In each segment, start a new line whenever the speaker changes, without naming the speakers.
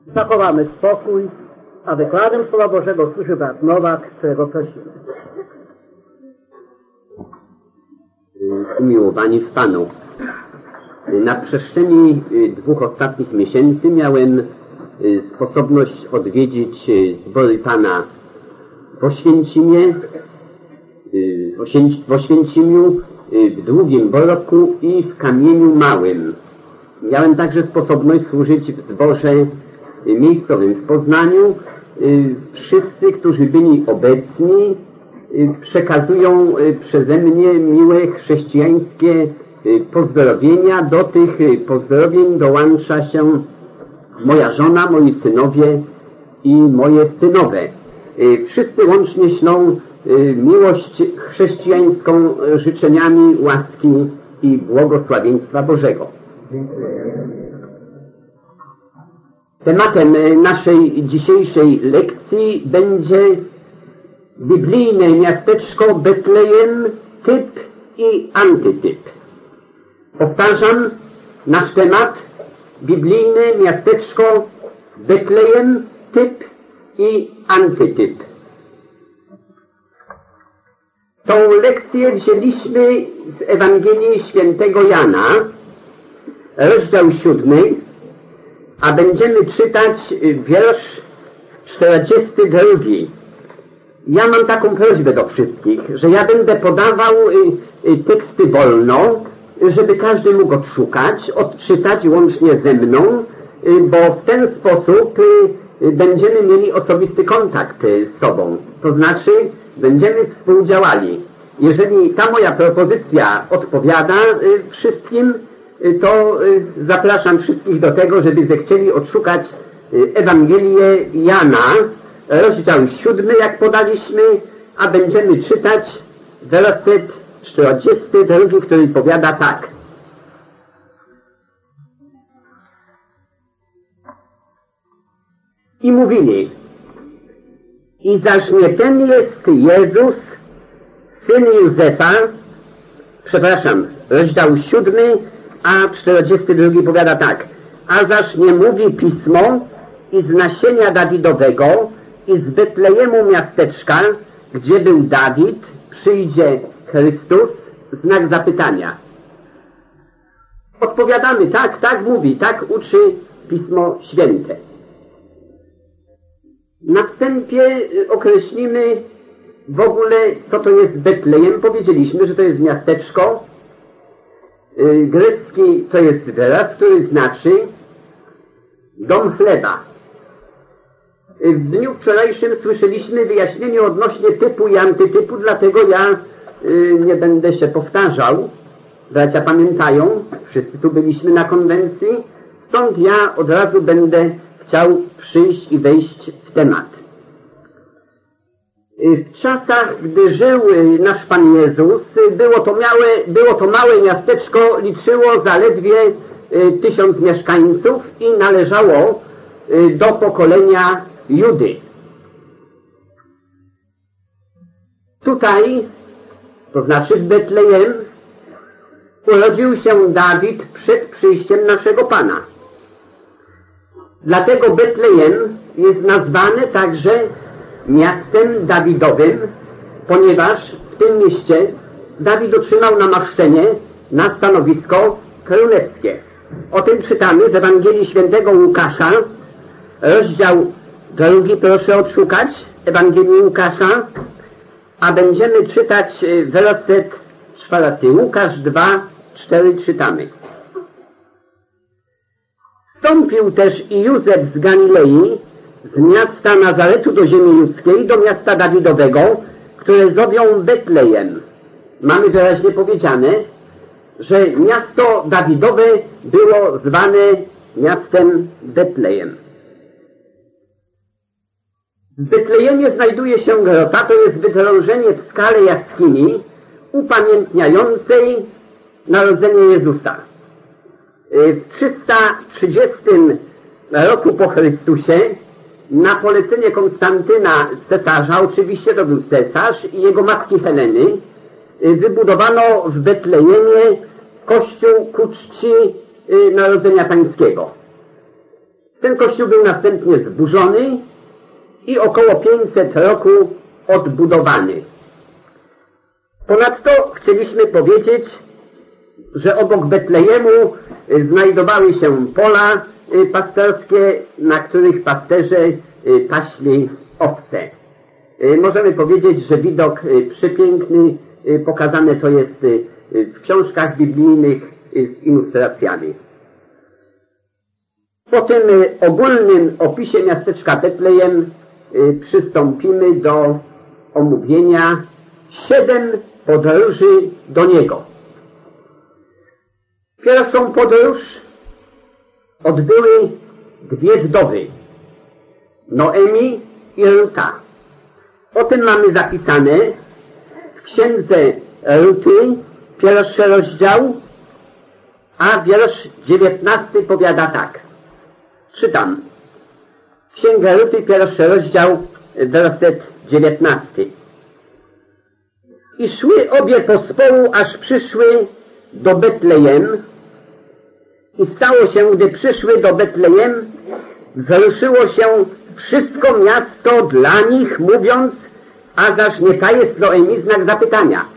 Zachowamy spokój, a wykładem Słowa Bożego służy brat Nowak, którego prosimy.
Umiłowani w Panu, na przestrzeni 2 ostatnich miesięcy miałem sposobność odwiedzić zbory Pana w Oświęcimie, w Oświęcimiu, w Długim Borku i w Kamieniu Małym. Miałem także sposobność służyć w zborze miejscowym w Poznaniu. Wszyscy, którzy byli obecni, przekazują przeze mnie miłe chrześcijańskie pozdrowienia. Do tych pozdrowień dołącza się moja żona, moi synowie i moje synowe. Wszyscy łącznie ślą miłość chrześcijańską życzeniami łaski i błogosławieństwa Bożego. Tematem naszej dzisiejszej lekcji będzie biblijne miasteczko Betlejem, typ i antytyp. Powtarzam, nasz temat: biblijne miasteczko Betlejem, typ i antytyp. Tą lekcję wzięliśmy z Ewangelii Świętego Jana, rozdział 7, a będziemy czytać wiersz 42. Ja mam taką prośbę do wszystkich, że ja będę podawał teksty wolno, żeby każdy mógł odszukać, odczytać łącznie ze mną, bo w ten sposób będziemy mieli osobisty kontakt z sobą. To znaczy, będziemy współdziałali. Jeżeli ta moja propozycja odpowiada wszystkim, to zapraszam wszystkich do tego, żeby zechcieli odszukać Ewangelię Jana, rozdział 7, jak podaliśmy, a będziemy czytać werset 42, który powiada tak. I mówili: i zaś nie ten jest Jezus, syn Józefa, rozdział 7, a 42 powiada tak. A zaś nie mówi Pismo, i z nasienia Dawidowego, i z Betlejemu miasteczka, gdzie był Dawid, przyjdzie Chrystus? Znak zapytania. Odpowiadamy: tak, tak mówi, tak uczy Pismo Święte. Na wstępie określimy w ogóle, co to jest Betlejem. Powiedzieliśmy, że to jest miasteczko. Grecki to jest wyraz, który znaczy dom chleba. W dniu wczorajszym słyszeliśmy wyjaśnienie odnośnie typu i antytypu, dlatego ja nie będę się powtarzał. Bracia pamiętają, wszyscy tu byliśmy na konwencji, stąd ja od razu będę chciał przyjść i wejść w temat. W czasach, gdy żył nasz Pan Jezus, było to małe miasteczko, liczyło zaledwie 1000 mieszkańców i należało do pokolenia Judy. Tutaj, to znaczy w Betlejem, urodził się Dawid przed przyjściem naszego Pana. Dlatego Betlejem jest nazwane także miastem Dawidowym, ponieważ w tym mieście Dawid otrzymał namaszczenie na stanowisko królewskie. O tym czytamy z Ewangelii Świętego Łukasza, rozdział 2, proszę odszukać, Ewangelii Łukasza, a będziemy czytać werset 4. Łukasz 2, 4 czytamy. Wstąpił też i Józef z Galilei, z miasta Nazaretu do ziemi judzkiej, do miasta Dawidowego, które zowią Betlejem. Mamy wyraźnie powiedziane, że miasto Dawidowe było zwane miastem Betlejem. W Betlejemie znajduje się grota, to jest wydrążenie w skale jaskini upamiętniającej narodzenie Jezusa. W 330 roku po Chrystusie na polecenie Konstantyna, cesarza, oczywiście to był cesarz, i jego matki Heleny, wybudowano w Betlejemie kościół ku czci Narodzenia Pańskiego. Ten kościół był następnie zburzony i około 500 roku odbudowany. Ponadto chcieliśmy powiedzieć, że obok Betlejemu znajdowały się pola pasterskie, na których pasterze paśli owce. Możemy powiedzieć, że widok przepiękny, pokazane to jest w książkach biblijnych z ilustracjami. Po tym ogólnym opisie miasteczka Betlejem przystąpimy do omówienia 7 podróży do niego. Pierwszą podróż odbyły 2 wdowy, Noemi i Ruta. O tym mamy zapisane w księdze Ruty, 1 rozdział, a wiersz 19 powiada tak. Czytam. Księga Ruty, 1 rozdział, werset 19. I szły obie pospołu, aż przyszły do Betlejem. I stało się, gdy przyszły do Betlejem, wzruszyło się wszystko miasto dla nich, mówiąc, a zaś nie ta jest Noemi, znak zapytania.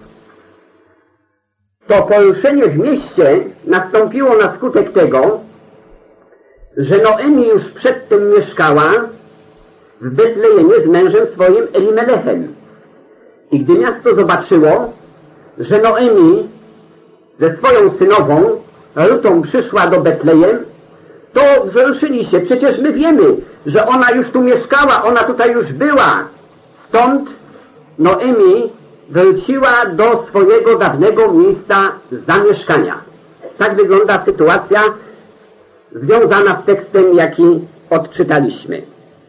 To poruszenie w mieście nastąpiło na skutek tego, że Noemi już przedtem mieszkała w Betlejemie z mężem swoim Elimelechem. I gdy miasto zobaczyło, że Noemi ze swoją synową Rutą przyszła do Betlejem, to wzruszyli się. Przecież my wiemy, że ona już tu mieszkała, ona tutaj już była. Stąd Noemi wróciła do swojego dawnego miejsca zamieszkania. Tak wygląda sytuacja związana z tekstem, jaki odczytaliśmy.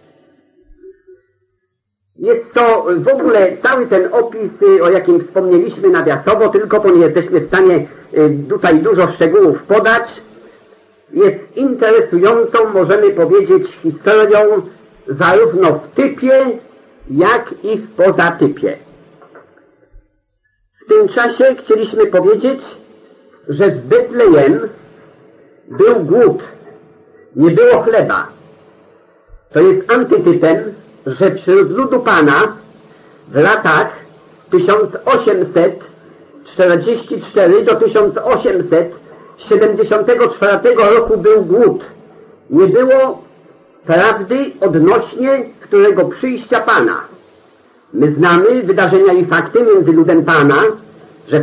Jest to w ogóle cały ten opis, o jakim wspomnieliśmy nawiasowo, tylko bo nie jesteśmy w stanie tutaj dużo szczegółów podać. Jest interesującą, możemy powiedzieć, historią zarówno w typie, jak i w pozatypie. W tym czasie chcieliśmy powiedzieć, że w Betlejem był głód, nie było chleba. To jest antytypem, że wśród ludu Pana w latach 1844 do 1874 roku był głód. Nie było prawdy odnośnie którego przyjścia Pana. My znamy wydarzenia i fakty między ludem Pana, że w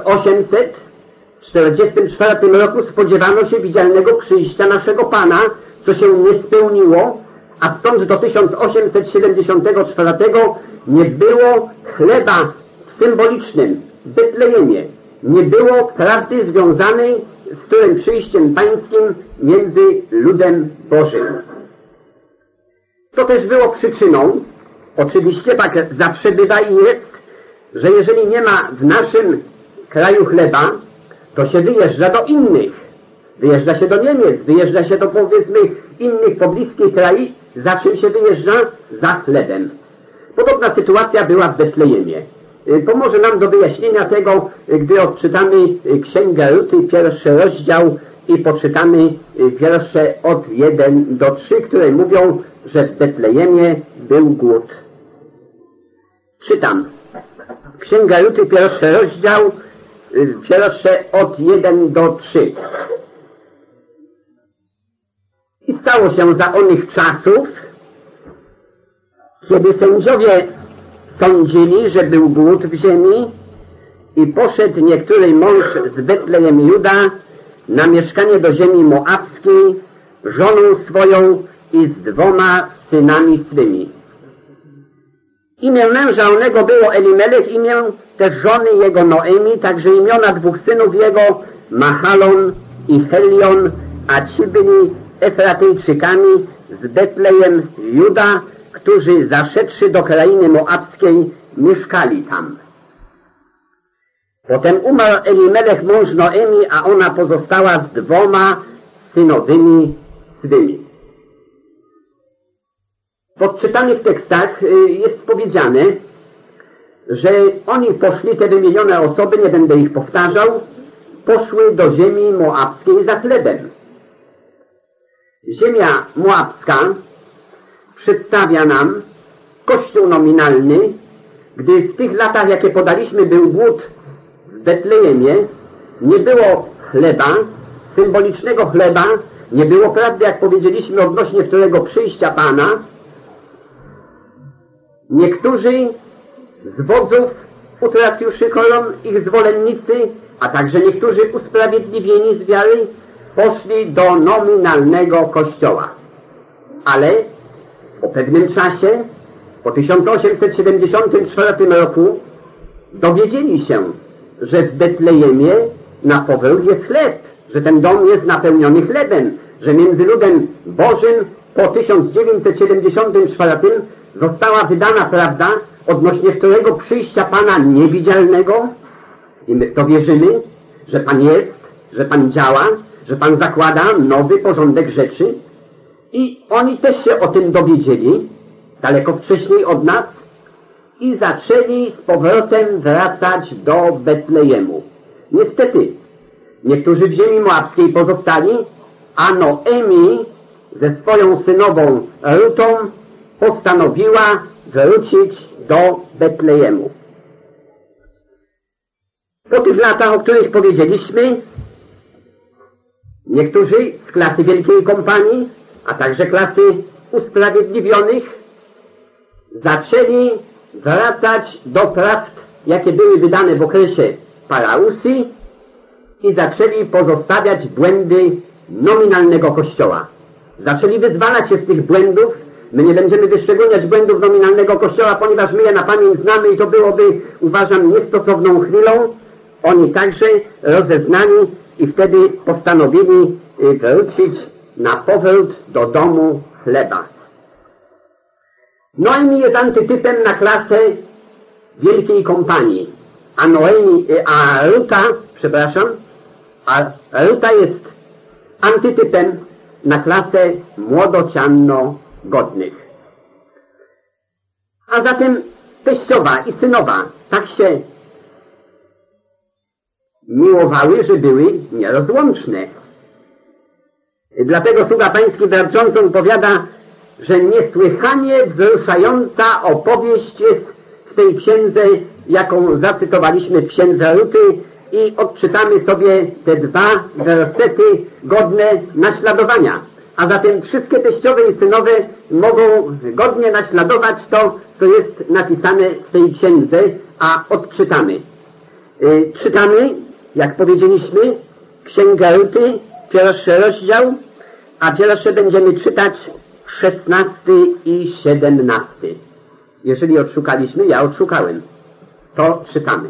1844 roku spodziewano się widzialnego przyjścia naszego Pana, co się nie spełniło, a stąd do 1874 nie było chleba w symbolicznym Betlejemie. Nie było prawdy związanej z którym przyjściem pańskim między ludem Bożym. To też było przyczyną, oczywiście tak zawsze bywa i jest, że jeżeli nie ma w naszym kraju chleba, to się wyjeżdża do innych. Wyjeżdża się do Niemiec, wyjeżdża się do, powiedzmy, innych pobliskich krajów, za czym się wyjeżdża? Za chlebem. Podobna sytuacja była w Betlejemie. Pomoże nam do wyjaśnienia tego, gdy odczytamy Księgę Ruty, 1 rozdział i poczytamy wiersze od 1 do 3, które mówią, że w Betlejemie był głód. Czytam. Księga Ruty, 1 rozdział, wiersze od 1 do 3. I stało się za onych czasów, kiedy sędziowie sądzili, że był głód w ziemi, i poszedł niektóry mąż z Betlejem Juda na mieszkanie do ziemi moabskiej, żoną swoją i z 2 synami swymi. Imię męża onego było Elimelech, imię też żony jego Noemi, także imiona 2 synów jego, Mahalon i Helion, a ci byli Efratyjczykami z Betlejem Juda, którzy zaszedłszy do krainy moabskiej mieszkali tam. Potem umarł Elimelech mąż Noemi, a ona pozostała z 2 synowymi swymi. W odczytanych tekstach jest powiedziane, że oni poszli, te wymienione osoby, nie będę ich powtarzał, poszły do ziemi moabskiej za chlebem. Ziemia moabska przedstawia nam kościół nominalny, gdy w tych latach, jakie podaliśmy, był głód w Betlejemie, nie było chleba, symbolicznego chleba, nie było prawdy, jak powiedzieliśmy, odnośnie wtórego przyjścia Pana. Niektórzy z wodzów utraciwszy koron, ich zwolennicy, a także niektórzy usprawiedliwieni z wiary, poszli do nominalnego kościoła. Ale po pewnym czasie, po 1874 roku, dowiedzieli się, że w Betlejemie na powrót jest chleb, że ten dom jest napełniony chlebem, że między ludem Bożym po 1974 została wydana prawda odnośnie którego przyjścia Pana niewidzialnego i my w to wierzymy, że Pan jest, że Pan działa, że Pan zakłada nowy porządek rzeczy i oni też się o tym dowiedzieli daleko wcześniej od nas i zaczęli z powrotem wracać do Betlejemu. Niestety, niektórzy w ziemi moabskiej pozostali, a Noemi ze swoją synową Rutą postanowiła wrócić do Betlejemu. Po tych latach, o których powiedzieliśmy, niektórzy z klasy Wielkiej Kompanii, a także klasy usprawiedliwionych, zaczęli wracać do prawd, jakie były wydane w okresie Parausy i zaczęli pozostawiać błędy nominalnego Kościoła. Zaczęli wyzwalać się z tych błędów. My nie będziemy wyszczególniać błędów nominalnego Kościoła, ponieważ my je na pamięć znamy i to byłoby, uważam, niestosowną chwilą. Oni także rozeznali i wtedy postanowili wrócić na powrót do domu chleba. Noemi jest antytypem na klasę Wielkiej Kompanii, a Ruta jest antytypem na klasę młodocianno-godnych. A zatem teściowa i synowa tak się miłowały, że były nierozłączne. Dlatego sługa pański brat Johnson powiada, że niesłychanie wzruszająca opowieść jest w tej księdze, jaką zacytowaliśmy w księdze Ruty i odczytamy sobie te dwa wersety godne naśladowania. A zatem wszystkie teściowe i synowe mogą godnie naśladować to, co jest napisane w tej księdze, a odczytamy. Czytamy, jak powiedzieliśmy, księgę Ruty, 1 rozdział, a wiersze będziemy czytać 16 i 17. Jeżeli odszukaliśmy, ja odszukałem. To czytamy.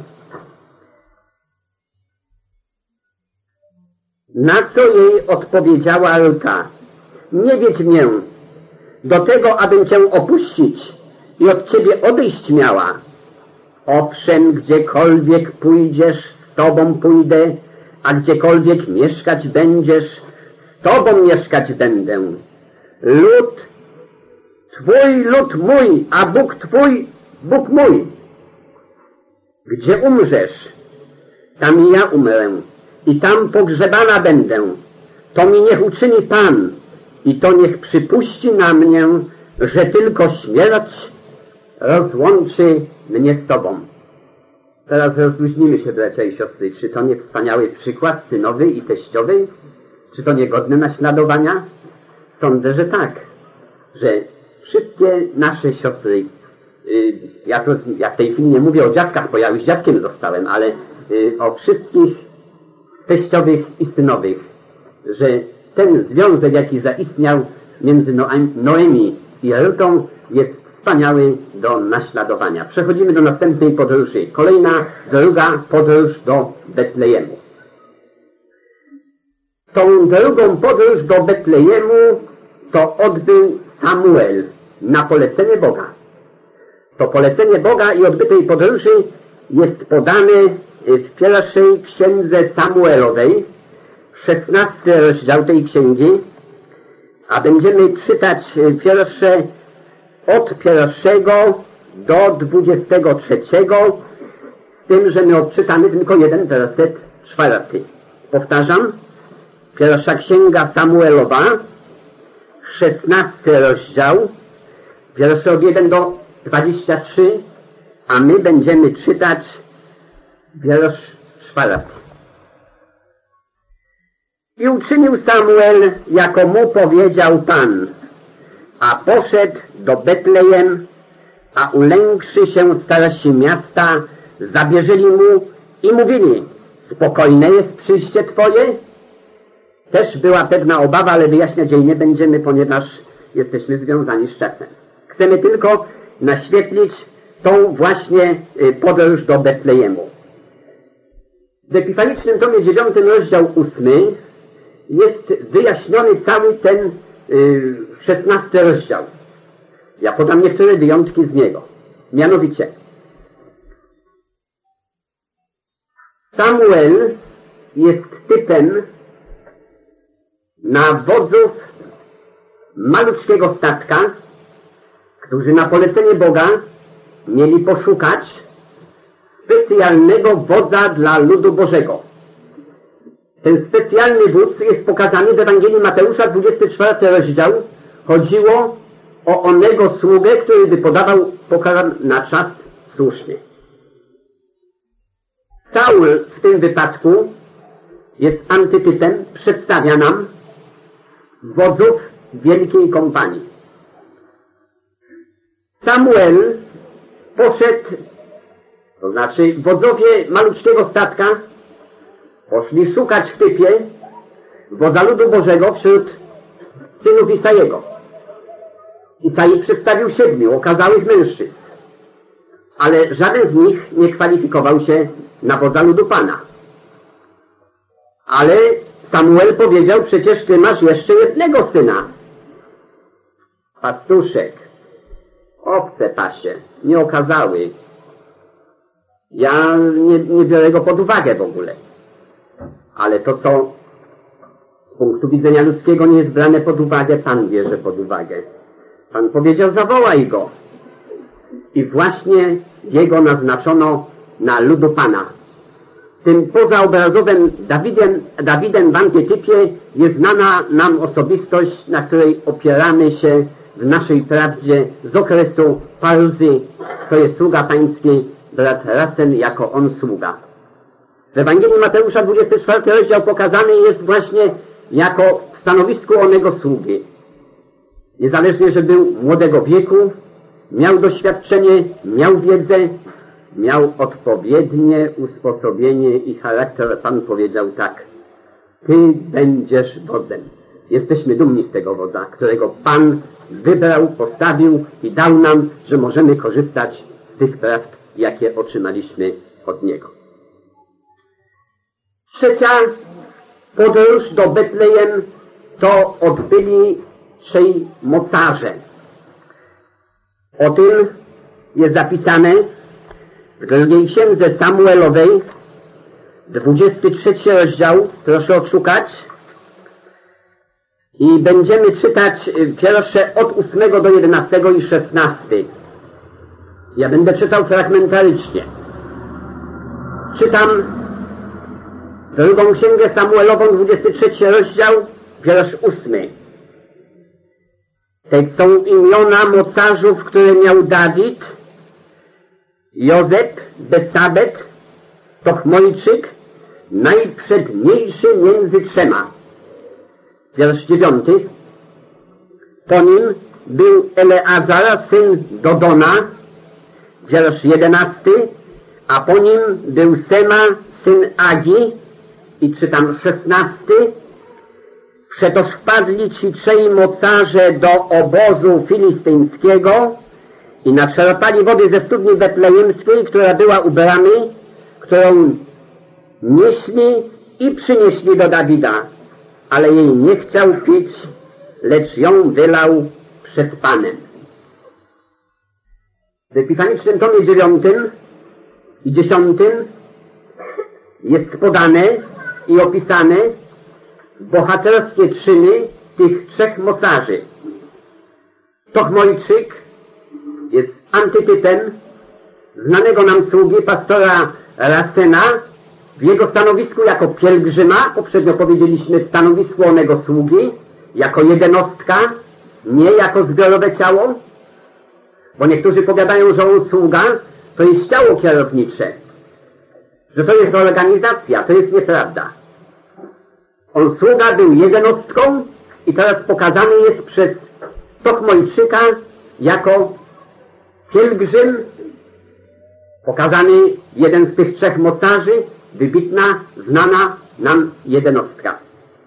Na co jej odpowiedziała Ruta: nie wiedź mię do tego, abym cię opuścić i od ciebie odejść miała. Owszem, gdziekolwiek pójdziesz, z tobą pójdę, a gdziekolwiek mieszkać będziesz, z tobą mieszkać będę. Lud twój, lud mój, a Bóg twój, Bóg mój. Gdzie umrzesz, tam i ja umrę i tam pogrzebana będę. To mi niech uczyni Pan i to niech przypuści na mnie, że tylko śmierć rozłączy mnie z Tobą. Teraz rozluźnimy się, bracia i siostry. Czy to nie wspaniały przykład synowej i teściowej? Czy to nie godne naśladowania? Sądzę, że tak. Że wszystkie nasze siostry, ja w tej chwili nie mówię o dziadkach, bo ja już dziadkiem zostałem, ale o wszystkich teściowych i synowych, że ten związek, jaki zaistniał między Noemi i Rutą, jest wspaniały do naśladowania. Przechodzimy do następnej podróży. Kolejna, druga podróż do Betlejemu. Tą drugą podróż do Betlejemu to odbył Samuel na polecenie Boga. To polecenie Boga i odbytej podróży jest podane w pierwszej księdze Samuelowej, 16 rozdział tej księgi, a będziemy czytać wiersze od 1 do 23, z tym, że my odczytamy tylko jeden werset 4. Powtarzam, pierwsza księga Samuelowa, 16 rozdział, wiersze od 1 do 23, a my będziemy czytać wiersz 4. I uczynił Samuel, jako mu powiedział Pan, a poszedł do Betlejem, a ulękłszy się starsi miasta, zabierzeli mu i mówili, spokojne jest przyjście Twoje? Też była pewna obawa, ale wyjaśniać jej nie będziemy, ponieważ jesteśmy związani z czasem. Chcemy tylko naświetlić tą właśnie podróż do Betlejemu. W Epifanicznym tomie 9, rozdział 8 jest wyjaśniony cały ten 16 rozdział. Ja podam niektóre wyjątki z niego. Mianowicie Samuel jest typem na wodzów malutkiego statka, którzy na polecenie Boga mieli poszukać specjalnego wodza dla ludu Bożego. Ten specjalny wódz jest pokazany w Ewangelii Mateusza, 24 rozdział. Chodziło o onego sługę, który by podawał pokarm na czas słuszny. Saul w tym wypadku jest antytypem, przedstawia nam wodzów wielkiej kompanii. Samuel poszedł, to znaczy wodzowie malutkiego statka poszli szukać w typie wodza ludu Bożego wśród synów Isajego. Isai przedstawił 7 okazałych mężczyzn, ale żaden z nich nie kwalifikował się na wodza ludu Pana. Ale Samuel powiedział, przecież ty masz jeszcze jednego syna. Pastuszek, owce pasie, nieokazały. Ja nie biorę go pod uwagę w ogóle. Ale to, co z punktu widzenia ludzkiego nie jest brane pod uwagę, Pan bierze pod uwagę. Pan powiedział, zawołaj go. I właśnie jego naznaczono na ludu Pana. Tym pozaobrazowym Dawidem w antytypie jest znana nam osobistość, na której opieramy się w naszej prawdzie z okresu Paruzy, to jest sługa pański, brat Rasen jako on sługa. W Ewangelii Mateusza 24 rozdział pokazany jest właśnie jako w stanowisku onego sługi. Niezależnie, że był młodego wieku, miał doświadczenie, miał wiedzę, miał odpowiednie usposobienie i charakter. Pan powiedział tak, ty będziesz wodzem. Jesteśmy dumni z tego wodza, którego Pan wybrał, postawił i dał nam, że możemy korzystać z tych prawd, jakie otrzymaliśmy od Niego. Trzecia podróż do Betlejem to odbyli 3 mocarze. O tym jest zapisane w drugiej księdze Samuelowej, 23 rozdział, proszę odszukać. I będziemy czytać wiersze od 8 do 11 i 16. Ja będę czytał fragmentarycznie. Czytam drugą księgę Samuelową, 23 rozdział, wiersz 8. Te są imiona mocarzów, które miał Dawid: Jozeb, Besabet, Tochmojczyk, najprzedniejszy między 3. Wiersz 9. Po nim był Eleazara, syn Dodona, wiersz 11, a po nim był Sema, syn Agi, i czytam 16. Przetoż wpadli ci 3 mocarze do obozu filistyńskiego i naczerpali wody ze studni betlejemskiej, która była u bramy, którą nieśli i przynieśli do Dawida, ale jej nie chciał pić, lecz ją wylał przed Panem. W Epifanicznym tomie 9 i 10 jest podane i opisane bohaterskie czyny tych 3 mocarzy. Tochmojczyk jest antytypem znanego nam sługi pastora Rasena w jego stanowisku jako pielgrzyma, poprzednio powiedzieliśmy w stanowisku onego sługi, jako jednostka, nie jako zbiorowe ciało, bo niektórzy powiadają, że on sługa to jest ciało kierownicze, że to jest organizacja. To jest nieprawda. On sługa był jednostką i teraz pokazany jest przez Tochmojczyka jako pielgrzym, pokazany jeden z tych trzech mocarzy, wybitna, znana nam jednostka.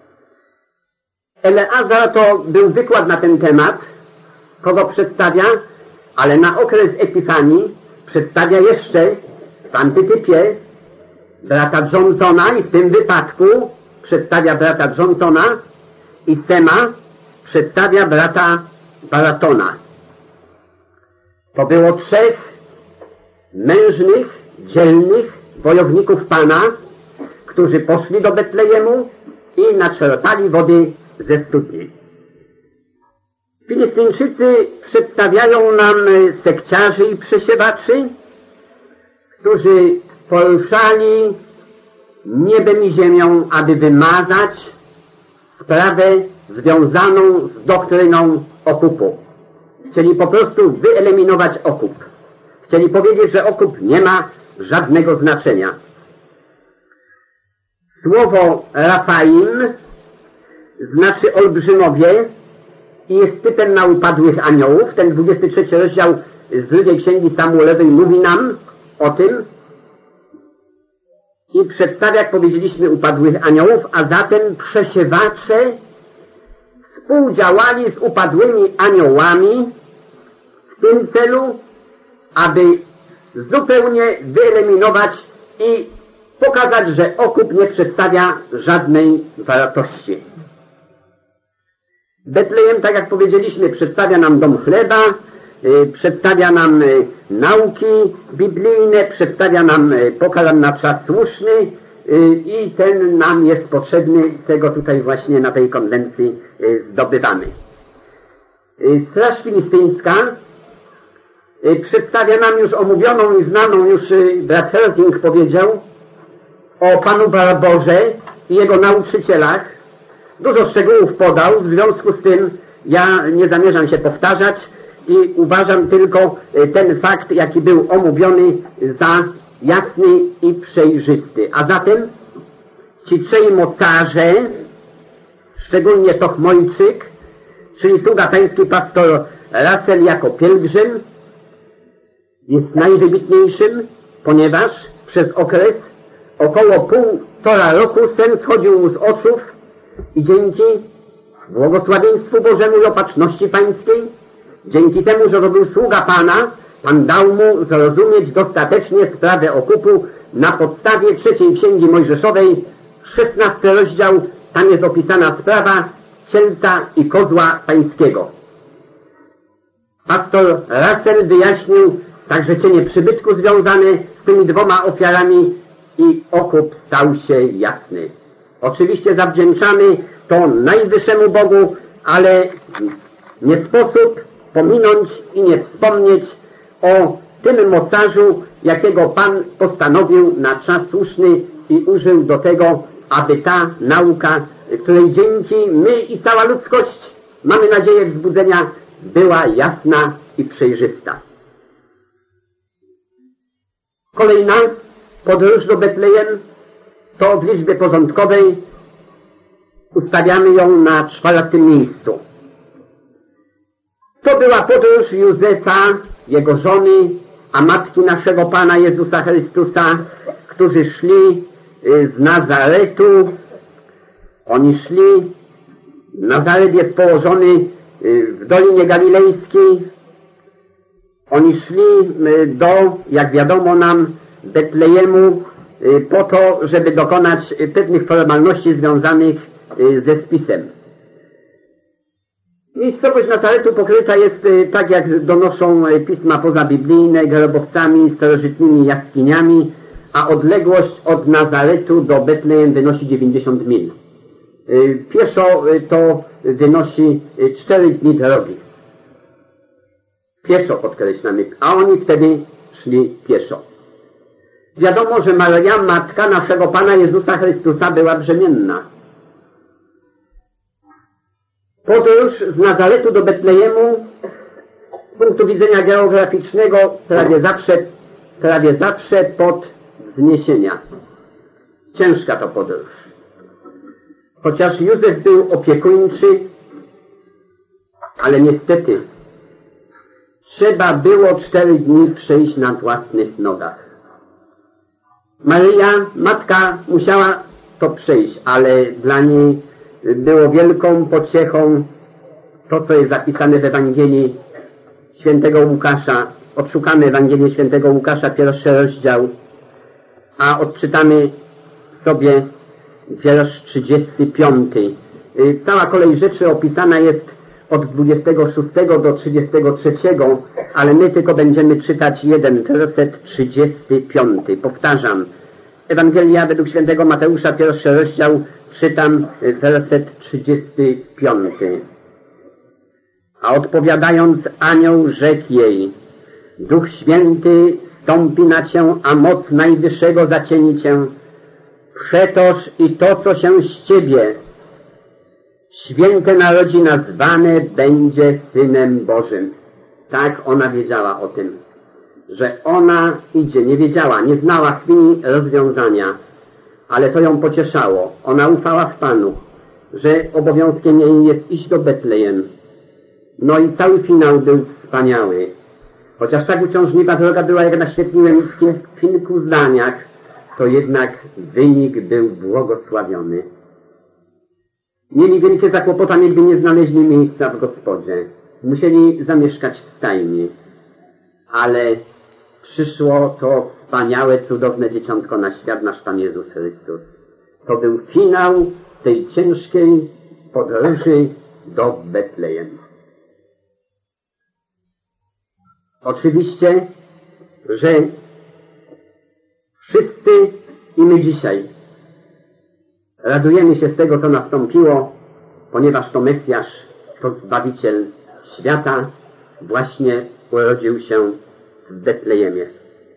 Eleazar to był wykład na ten temat, kogo przedstawia, ale na okres Epifanii przedstawia jeszcze w antytypie brata Johnsona i w tym wypadku przedstawia brata Johnsona i Sema przedstawia brata Baratona. To było trzech mężnych, dzielnych wojowników Pana, którzy poszli do Betlejemu i naczerpali wody ze studni. Filistyńczycy przedstawiają nam sekciarzy i przesiewaczy, którzy poruszali niebem i ziemią, aby wymazać sprawę związaną z doktryną okupu. Chcieli po prostu wyeliminować okup. Chcieli powiedzieć, że okup nie ma żadnego znaczenia. Słowo Rafaim znaczy olbrzymowie i jest typem na upadłych aniołów. Ten 23 rozdział z drugiej księgi Samuelowej mówi nam o tym i przedstawia, jak powiedzieliśmy, upadłych aniołów, a zatem przesiewacze współdziałali z upadłymi aniołami w tym celu, aby zupełnie wyeliminować i pokazać, że okup nie przedstawia żadnej wartości. Betlejem, tak jak powiedzieliśmy, przedstawia nam dom chleba, przedstawia nam nauki biblijne, przedstawia nam pokarm na czas słuszny i ten nam jest potrzebny, tego tutaj właśnie na tej konwencji zdobywamy. Straż filistyńska przedstawia nam już omówioną i znaną, już brat Herzing powiedział o Panu Baraborze i jego nauczycielach. Dużo szczegółów podał, w związku z tym ja nie zamierzam się powtarzać i uważam tylko ten fakt, jaki był omówiony, za jasny i przejrzysty. A zatem ci trzej mocarze, szczególnie Tochmojczyk, czyli sługa pański pastor Russell jako pielgrzym, jest najwybitniejszym, ponieważ przez okres około 1,5 roku sen schodził mu z oczów i dzięki błogosławieństwu Bożemu i opatrzności pańskiej, dzięki temu, że to był sługa Pana, Pan dał mu zrozumieć dostatecznie sprawę okupu na podstawie 3 Księgi Mojżeszowej, 16 rozdział, tam jest opisana sprawa cielca i kozła pańskiego. Pastor Russell wyjaśnił także cienie przybytku związane z tymi dwoma ofiarami i okup stał się jasny. Oczywiście zawdzięczamy to najwyższemu Bogu, ale nie sposób pominąć i nie wspomnieć o tym mocarzu, jakiego Pan postanowił na czas słuszny i użył do tego, aby ta nauka, której dzięki my i cała ludzkość mamy nadzieję wzbudzenia, była jasna i przejrzysta. Kolejna podróż do Betlejem to od liczby porządkowej ustawiamy ją na 4. miejscu. To była podróż Józefa, jego żony, a matki naszego Pana Jezusa Chrystusa, którzy szli z Nazaretu. Oni szli, Nazaret jest położony w Dolinie Galilejskiej. Oni szli do, jak wiadomo nam, Betlejemu po to, żeby dokonać pewnych formalności związanych ze spisem. Miejscowość Nazaretu pokryta jest, tak jak donoszą pisma pozabiblijne, grobowcami, starożytnymi jaskiniami, a odległość od Nazaretu do Betlejem wynosi 90 mil. Pieszo to wynosi 4 dni drogi. Pieszo podkreślamy, a oni wtedy szli pieszo. Wiadomo, że Maria, matka naszego Pana Jezusa Chrystusa, była brzemienna. Podróż z Nazaretu do Betlejemu z punktu widzenia geograficznego prawie zawsze pod wzniesienia. Ciężka to podróż. Chociaż Józef był opiekuńczy, ale niestety trzeba było 4 dni przejść na własnych nogach. Maryja, matka, musiała to przejść, ale dla niej było wielką pociechą to, co jest zapisane w Ewangelii Świętego Łukasza. Odszukamy Ewangelię Świętego Łukasza, 1 rozdział, a odczytamy sobie wiersz 35. Cała kolej rzeczy opisana jest od 26 do 33, ale my tylko będziemy czytać jeden werset 35. Powtarzam, Ewangelia według świętego Mateusza, 1 rozdział, czytam werset 35. A odpowiadając anioł rzekł jej: Duch Święty stąpi na cię, a moc Najwyższego zacieni cię. Przetoż i to, co się z ciebie święte narodzi, nazwane będzie Synem Bożym. Tak ona wiedziała o tym, że ona idzie, nie wiedziała, nie znała chwili rozwiązania, ale to ją pocieszało. Ona ufała w Panu, że obowiązkiem jej jest iść do Betlejem. No i cały finał był wspaniały. Chociaż tak uciążliwa droga była, jak naświetliłem w kilku zdaniach, to jednak wynik był błogosławiony. Mieli wielkie zakłopotanie, gdy nie znaleźli miejsca w gospodzie. Musieli zamieszkać w stajni. Ale przyszło to wspaniałe, cudowne dzieciątko na świat, nasz Pan Jezus Chrystus. To był finał tej ciężkiej podróży do Betlejem. Oczywiście, że wszyscy i my dzisiaj radujemy się z tego, co nastąpiło, ponieważ to Mesjasz, to Zbawiciel świata właśnie urodził się w Betlejemie.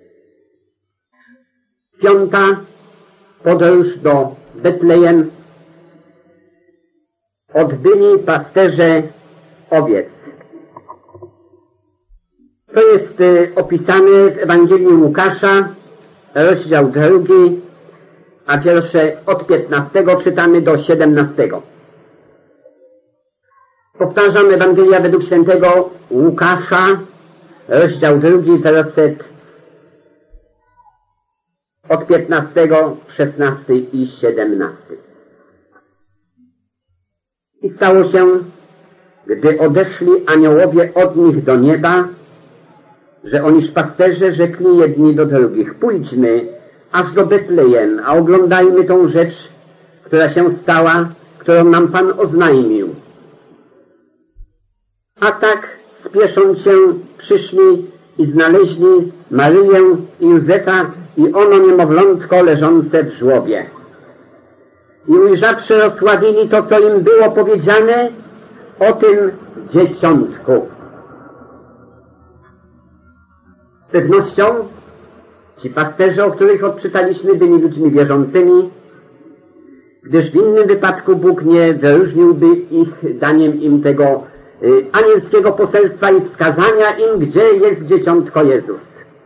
5. podróż do Betlejem odbyli pasterze owiec. To jest opisane w Ewangelii Łukasza, rozdział 2, a wiersze od 15 czytamy do 17. Powtarzam, Ewangelia według świętego Łukasza, rozdział 2, werset od 15, 16 i 17. I stało się, gdy odeszli aniołowie od nich do nieba, że oni pasterze rzekli jedni do drugich: pójdźmy aż do Betlejem, a oglądajmy tą rzecz, która się stała, którą nam Pan oznajmił. A tak, spiesząc się, przyszli i znaleźli Maryję i Józefa i ono niemowlątko leżące w żłobie. I ujrzawszy, rozsławili to, co im było powiedziane o tym dzieciątku. Z pewnością ci pasterze, o których odczytaliśmy, byli ludźmi wierzącymi, gdyż w innym wypadku Bóg nie wyróżniłby ich daniem im tego anielskiego poselstwa i wskazania im, gdzie jest dzieciątko Jezus.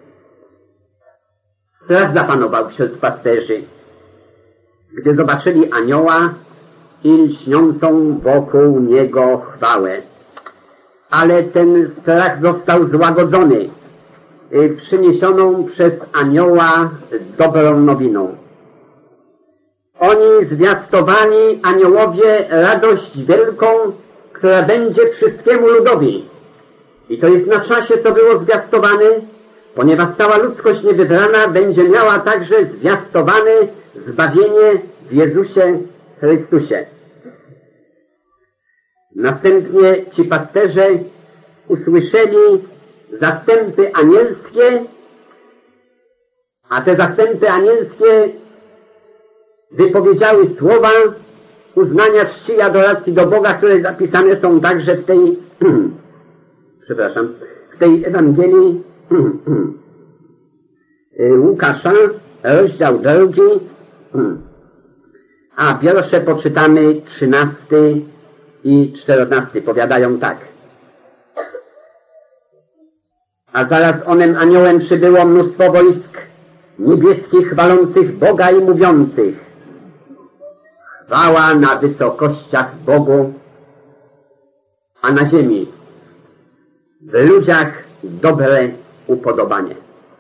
Strach zapanował wśród pasterzy, gdy zobaczyli anioła i lśniącą wokół niego chwałę. Ale ten strach został złagodzony przyniesioną przez anioła dobrą nowiną. Oni zwiastowali, aniołowie, radość wielką, która będzie wszystkiemu ludowi. I to jest na czasie, co było zwiastowane, ponieważ cała ludzkość niewybrana będzie miała także zwiastowane zbawienie w Jezusie Chrystusie. Następnie ci pasterze usłyszeli zastępy anielskie, a te zastępy anielskie wypowiedziały słowa uznania, czci i adoracji do Boga, które zapisane są także w tej w tej Ewangelii Łukasza, rozdział 2, a wiersze poczytamy 13 i 14 powiadają tak. A zaraz onem aniołem przybyło mnóstwo wojsk niebieskich, chwalących Boga i mówiących: chwała na wysokościach Bogu, a na ziemi w ludziach dobre upodobanie.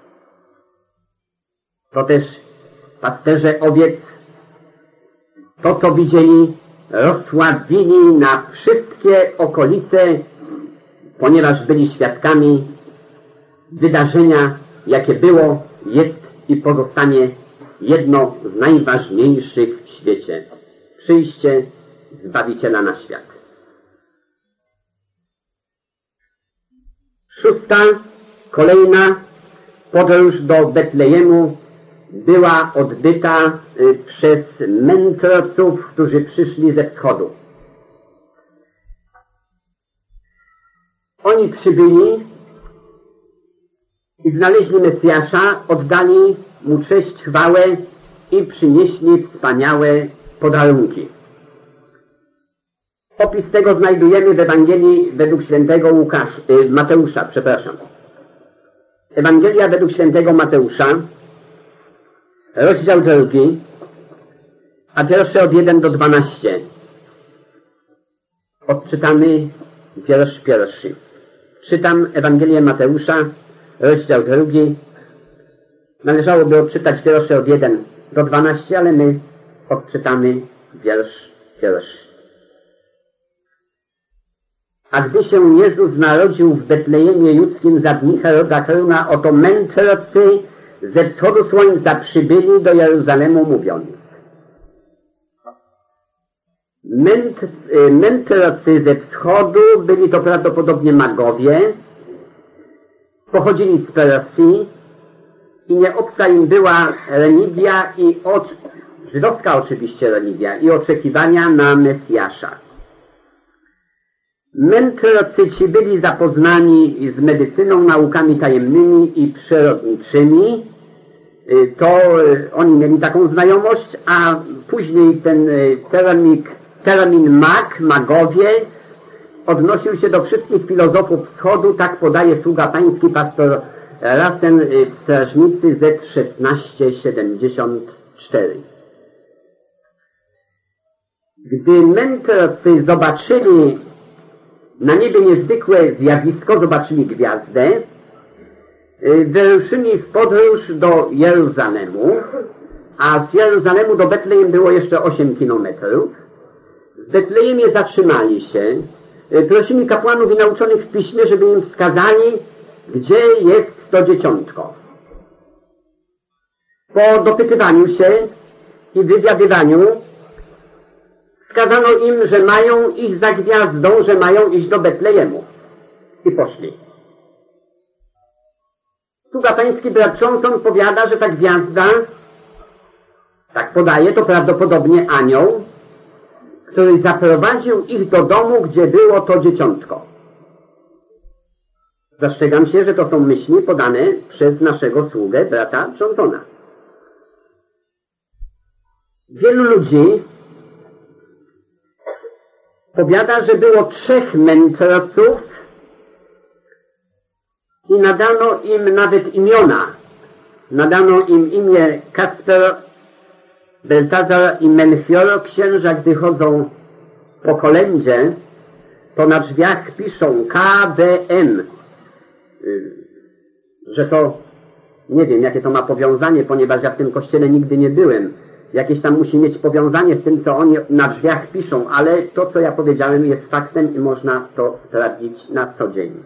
To też pasterze owiec to, co widzieli, rozsławili na wszystkie okolice, ponieważ byli świadkami wydarzenia, jakie było, jest i pozostanie jedno z najważniejszych w świecie. Przyjście Zbawiciela na świat. 6. kolejna podróż do Betlejemu była odbyta przez mędrców, którzy przyszli ze wschodu. Oni przybyli i znaleźli Mesjasza, oddali mu cześć, chwałę i przynieśli wspaniałe podarunki. Opis tego znajdujemy w Ewangelii według świętego Mateusza. Ewangelia według świętego Mateusza, rozdział 2, a wiersze od 1 do 12. Odczytamy wiersz 1. Czytam Ewangelię Mateusza, rozdział 2. Należałoby odczytać wiersze od 1 do 12, ale my odczytamy wiersz 1. A gdy się Jezus narodził w Betlejemie Judzkim za dni Heroda Królna, oto mędrcy ze wschodu słońca przybyli do Jeruzalemu, mówiąc: mędrcy ze wschodu, byli to prawdopodobnie magowie, pochodzili z Persji i nie obca im była religia żydowska oczywiście religia i oczekiwania na Mesjasza. Mędrcy ci byli zapoznani z medycyną, naukami tajemnymi i przyrodniczymi. To oni mieli taką znajomość, a później ten termin magowie odnosił się do wszystkich filozofów wschodu, tak podaje sługa pański pastor Rasen w Strażnicy Z1674. Gdy mędrcy zobaczyli na niebie niezwykłe zjawisko, zobaczyli gwiazdę, wyruszyli w podróż do Jeruzalemu, a z Jeruzalemu do Betlejem było jeszcze 8 kilometrów. W Betlejemie zatrzymali się, prosili kapłanów i nauczonych w piśmie, żeby im wskazali, gdzie jest to dzieciątko. Po dopytywaniu się i wywiadywaniu wskazano im, że mają iść za gwiazdą, że mają iść do Betlejemu. I poszli. Sługa pański brat Johnson powiada, że ta gwiazda, tak podaje, to prawdopodobnie anioł, który zaprowadził ich do domu, gdzie było to dzieciątko. Zastrzegam się, że to są myśli podane przez naszego sługę brata Johnsona. Wielu ludzi powiada, że było 3 mędrców i nadano im nawet imiona. Nadano im imię Kasper, Beltazar i Melchior. Księża, gdy chodzą po kolędzie, to na drzwiach piszą KBM, że to, nie wiem jakie to ma powiązanie, ponieważ ja w tym kościele nigdy nie byłem. Jakieś tam musi mieć powiązanie z tym, co oni na drzwiach piszą, ale to, co ja powiedziałem, jest faktem i można to sprawdzić na co dzień.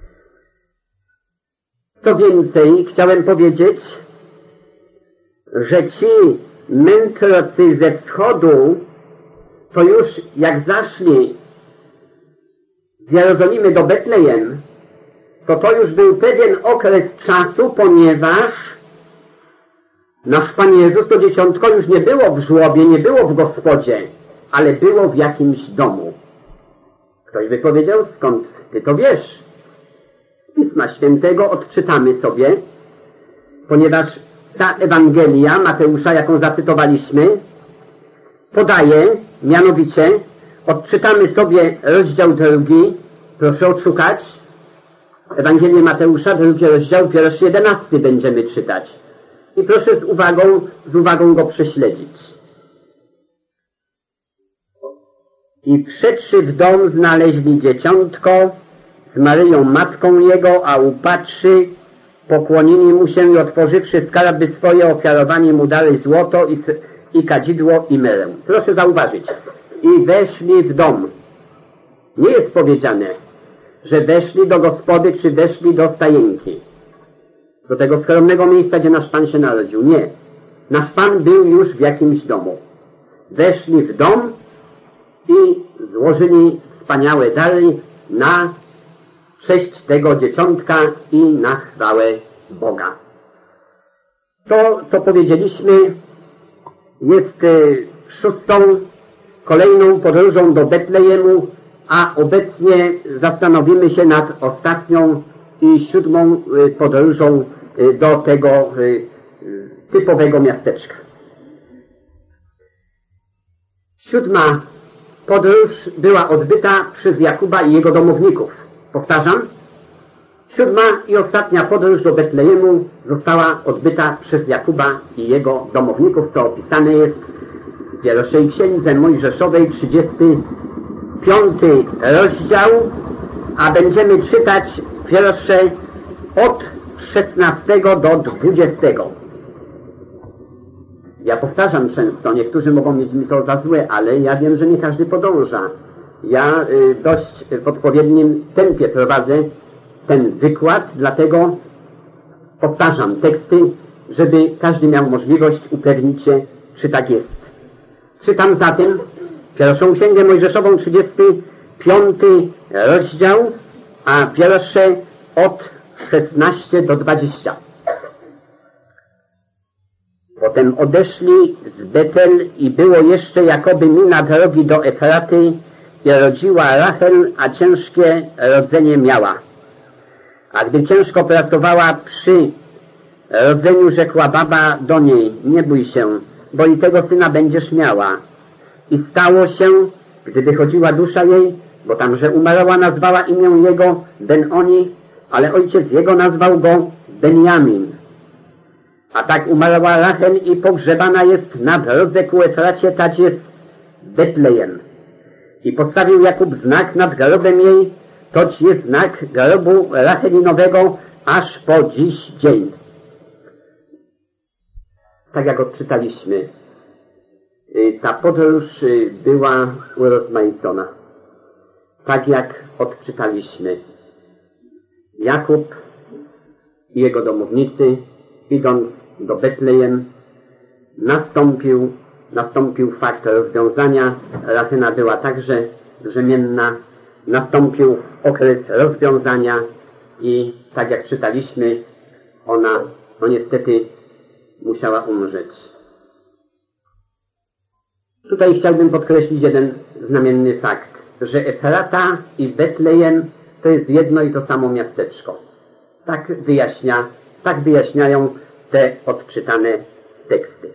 Co więcej, chciałem powiedzieć, że ci mędrcy ze wschodu, to już jak zaszli z Jerozolimy do Betlejem, to już był pewien okres czasu, ponieważ nasz Pan Jezus to dzieciątko już nie było w żłobie, nie było w gospodzie, ale było w jakimś domu. Ktoś by powiedział, skąd ty to wiesz? Z Pisma Świętego odczytamy sobie, ponieważ ta Ewangelia Mateusza, jaką zacytowaliśmy, podaje mianowicie Odczytamy sobie rozdział 2, proszę odszukać. Ewangelię Mateusza, 2 rozdział, wiersz 11 będziemy czytać. I proszę z uwagą go prześledzić. I wszedłszy w dom znaleźli dzieciątko z Maryją matką jego, a upatrzy, pokłonili mu się i otworzywszy skarby swoje, ofiarowani mu dali złoto i kadzidło i myrę. Proszę zauważyć. I weszli w dom. Nie jest powiedziane, że weszli do gospody, czy weszli do stajenki. Do tego skromnego miejsca, gdzie nasz Pan się narodził. Nie. Nasz Pan był już w jakimś domu. Weszli w dom i złożyli wspaniałe dary na cześć tego dzieciątka i na chwałę Boga. To, co powiedzieliśmy, jest 6. kolejną podróżą do Betlejemu, a obecnie zastanowimy się nad ostatnią i 7. podróżą do tego typowego miasteczka. 7. podróż była odbyta przez Jakuba i jego domowników. Powtarzam, 7. i ostatnia podróż do Betlejemu została odbyta przez Jakuba i jego domowników, co opisane jest w pierwszej księdze Mojżeszowej, 35 rozdział, a będziemy czytać wiersze od 16 do 20. Ja powtarzam często, niektórzy mogą mieć mi to za złe, ale ja wiem, że nie każdy podąża. Ja dość w odpowiednim tempie prowadzę ten wykład, dlatego powtarzam teksty, żeby każdy miał możliwość upewnić się, czy tak jest. Czytam zatem pierwszą księgę Mojżeszową, 35 rozdział, a wiersze od 16 do 20. Potem odeszli z Betel i było jeszcze jakoby mina drogi do Efraty i rodziła Rachel, a ciężkie rodzenie miała. A gdy ciężko pracowała przy rodzeniu, rzekła baba do niej: nie bój się, bo i tego syna będziesz miała. I stało się, gdy wychodziła dusza jej, bo tamże umarła, nazwała imię jego Ben-Oni, ale ojciec jego nazwał go Benjamin. A tak umarła Rachel i pogrzebana jest na drodze ku Efracie, tać jest Betlejem. I postawił Jakub znak nad grobem jej, toć jest znak grobu Rachelinowego aż po dziś dzień. Tak jak odczytaliśmy, ta podróż była urozmaicona. Tak jak odczytaliśmy, Jakub i jego domownicy, idąc do Betlejem, nastąpił fakt rozwiązania. Rachela była także brzemienna. Nastąpił okres rozwiązania i tak jak czytaliśmy, ona niestety musiała umrzeć. Tutaj chciałbym podkreślić jeden znamienny fakt, że Efrata i Betlejem to jest jedno i to samo miasteczko. Tak wyjaśniają te odczytane teksty.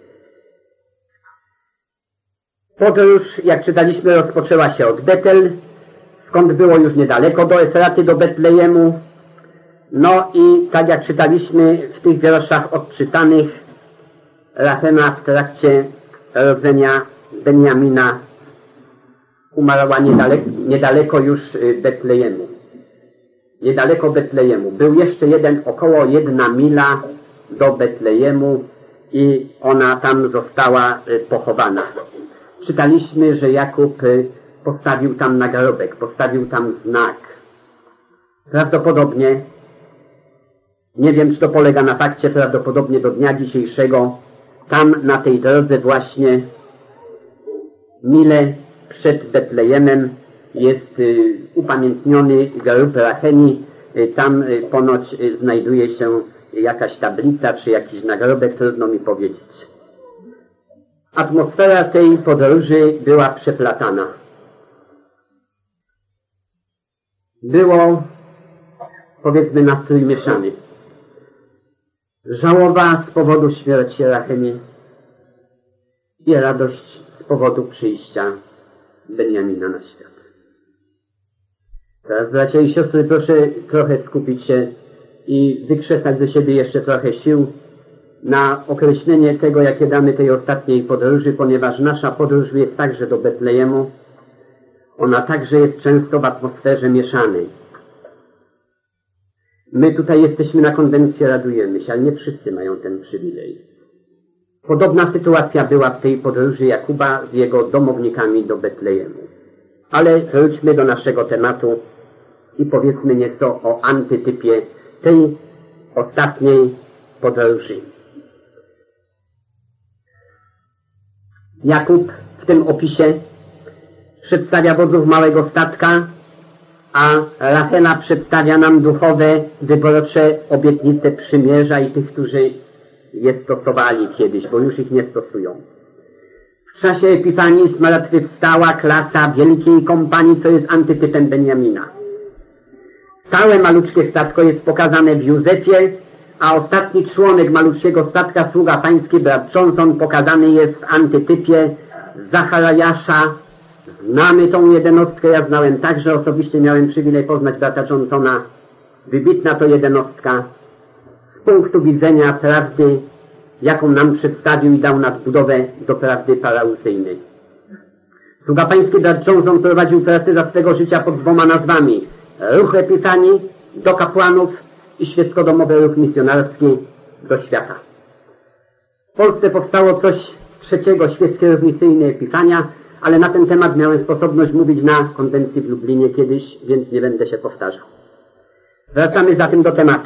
Podróż, jak czytaliśmy, rozpoczęła się od Betel, skąd było już niedaleko do Efraty, do Betlejemu. No i tak jak czytaliśmy w tych wierszach odczytanych, Rachela w trakcie rodzenia Benjamina umarła niedaleko już Betlejemu. Niedaleko Betlejemu. Był jeszcze około 1 mila do Betlejemu i ona tam została pochowana. Czytaliśmy, że Jakub postawił tam nagrobek, postawił tam znak. Prawdopodobnie, nie wiem, czy to polega na fakcie, prawdopodobnie do dnia dzisiejszego, tam na tej drodze właśnie mile przed Betlejemem jest upamiętniony grób Racheli. Tam ponoć znajduje się jakaś tablica, czy jakiś nagrobek, trudno mi powiedzieć. Atmosfera tej podróży była przeplatana. Było, powiedzmy, nastrój mieszany. Żałoba z powodu śmierci Racheli i radość z powodu przyjścia Beniamina na świat. Teraz, bracia i siostry, proszę trochę skupić się i wykrzesać ze siebie jeszcze trochę sił na określenie tego, jakie damy tej ostatniej podróży, ponieważ nasza podróż jest także do Betlejemu. Ona także jest często w atmosferze mieszanej. My tutaj jesteśmy na konwencji, radujemy się, ale nie wszyscy mają ten przywilej. Podobna sytuacja była w tej podróży Jakuba z jego domownikami do Betlejemu. Ale wróćmy do naszego tematu i powiedzmy nieco o antytypie tej ostatniej podróży. Jakub w tym opisie przedstawia wodzów małego statka, a Rachela przedstawia nam duchowe, wyborcze obietnice przymierza i tych, którzy je stosowali kiedyś, bo już ich nie stosują. W czasie Epifanii zmartwychwstała klasa wielkiej kompanii, co jest antytypem Beniamina. Całe maluczkie statko jest pokazane w Józefie, a ostatni członek maluczkiego statka, sługa pański, brat Johnson, pokazany jest w antytypie Zachariasza. Znamy tą jednostkę, ja znałem także, osobiście miałem przywilej poznać brata Johnsona. Wybitna to jednostka z punktu widzenia prawdy, jaką nam przedstawił i dał nadbudowę do prawdy parausyjnej. Sługa pański brat Johnson prowadził pracę za swego życia pod dwoma nazwami: ruch Epifanii do kapłanów i świecko-domowy ruch misjonarski do świata. W Polsce powstało coś trzeciego, świecki ruch misyjny Epifania, ale na ten temat miałem sposobność mówić na konwencji w Lublinie kiedyś, więc nie będę się powtarzał. Wracamy zatem do tematu.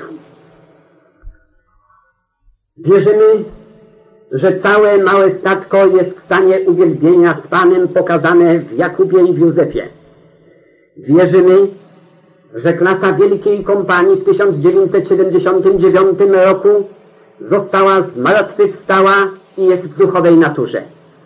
Wierzymy, że całe małe statko jest w stanie uwielbienia z Panem pokazane w Jakubie i w Józefie. Wierzymy, że klasa Wielkiej Kompanii w 1979 roku została zmartwychwstała i jest w duchowej naturze.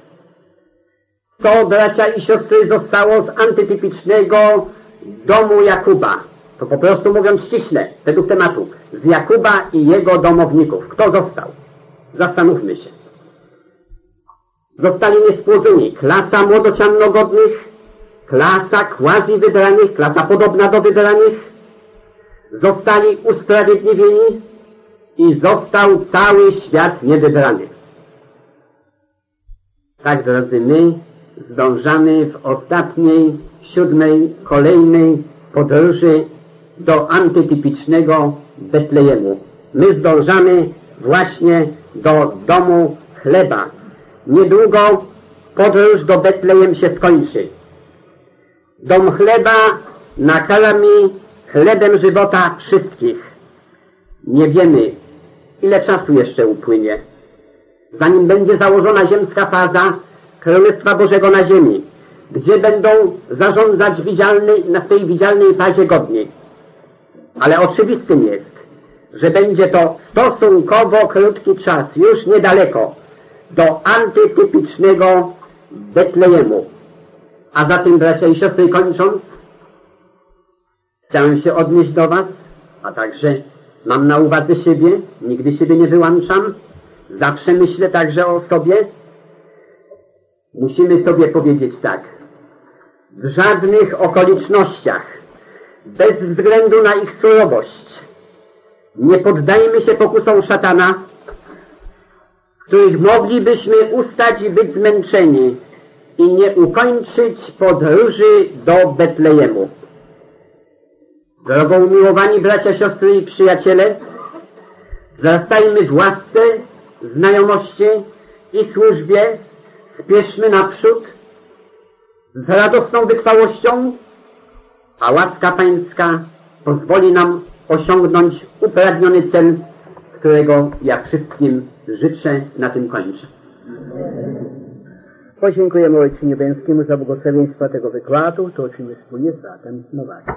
To, bracia i siostry, zostało z antytypicznego domu Jakuba. To po prostu mówiąc ściśle, według tematu, z Jakuba i jego domowników. Kto został? Zastanówmy się. Zostali niespłodzeni. Klasa młodociannogodnych, klasa quasi-wybranych, klasa podobna do wybranych. Zostali usprawiedliwieni i został cały świat niewybrany. Tak, drodzy, my zdążamy w ostatniej, 7. kolejnej podróży do antytypicznego Betlejemu. My zdążamy właśnie do domu chleba. Niedługo podróż do Betlejem się skończy. Dom chleba nakarmi chlebem żywota wszystkich. Nie wiemy, ile czasu jeszcze upłynie, zanim będzie założona ziemska faza Królestwa Bożego na ziemi, gdzie będą zarządzać na tej widzialnej fazie godni. Ale oczywistym jest, że będzie to stosunkowo krótki czas, już niedaleko, do antytypicznego Betlejemu. A zatem, bracia i siostry, kończąc, chciałem się odnieść do was, a także mam na uwadze siebie, nigdy siebie nie wyłączam, zawsze myślę także o sobie. Musimy sobie powiedzieć tak: w żadnych okolicznościach, bez względu na ich surowość, nie poddajmy się pokusom szatana, w których moglibyśmy ustać i być zmęczeni i nie ukończyć podróży do Betlejemu. Drogo umiłowani bracia, siostry i przyjaciele, wzrastajmy w łasce, znajomości i służbie, spieszmy naprzód z radosną wytrwałością, a łaska pańska pozwoli nam osiągnąć upragniony cel, którego ja wszystkim życzę. Na tym kończę.
Podziękujemy Ojcu Niebieskiemu za błogosławieństwa tego wykładu. To uczymy wspólnie z bratem Nowakiem.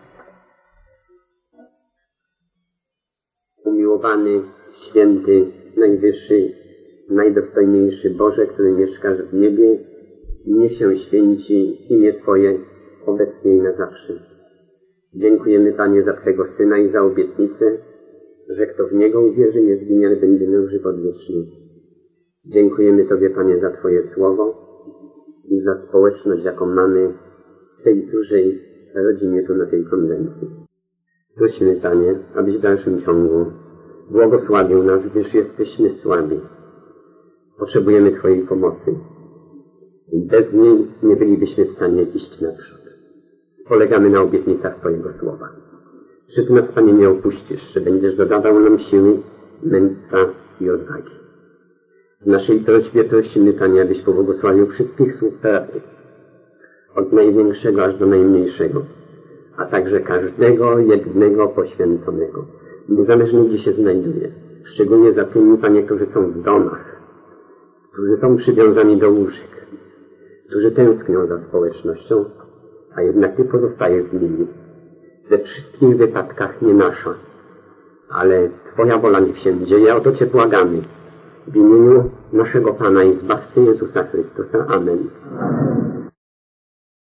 Umiłowany, święty, najwyższy, najdostojniejszy Boże, który mieszkasz w niebie, niech się święci imię Twoje obecnie i na zawsze. Dziękujemy, Panie, za Twego Syna i za obietnicę, że kto w Niego uwierzy, nie zginie, ale będzie miał żywot wieczny. Dziękujemy Tobie, Panie, za Twoje słowo, i za społeczność, jaką mamy w tej dużej rodzinie tu na tej konwencji. Prosimy, Panie, abyś w dalszym ciągu błogosławił nas, gdyż jesteśmy słabi. Potrzebujemy Twojej pomocy. Bez niej nie bylibyśmy w stanie iść naprzód. Polegamy na obietnicach Twojego słowa. Że Ty nas, Panie, nie opuścisz, że będziesz dodawał nam siły, męstwa i odwagi. W naszej prośbie prosimy, Panie, abyś pobłogosławił wszystkich sług prawdy, od największego aż do najmniejszego, a także każdego jednego poświęconego, niezależnie gdzie się znajduje, szczególnie za tymi, Panie, którzy są w domach, którzy są przywiązani do łóżek, którzy tęsknią za społecznością, a jednak Ty pozostajesz z nimi. We wszystkich wypadkach nie nasza, ale Twoja wola niech się dzieje, o to Cię błagamy. W imieniu naszego Pana i Zbawcy Jezusa Chrystusa. Amen.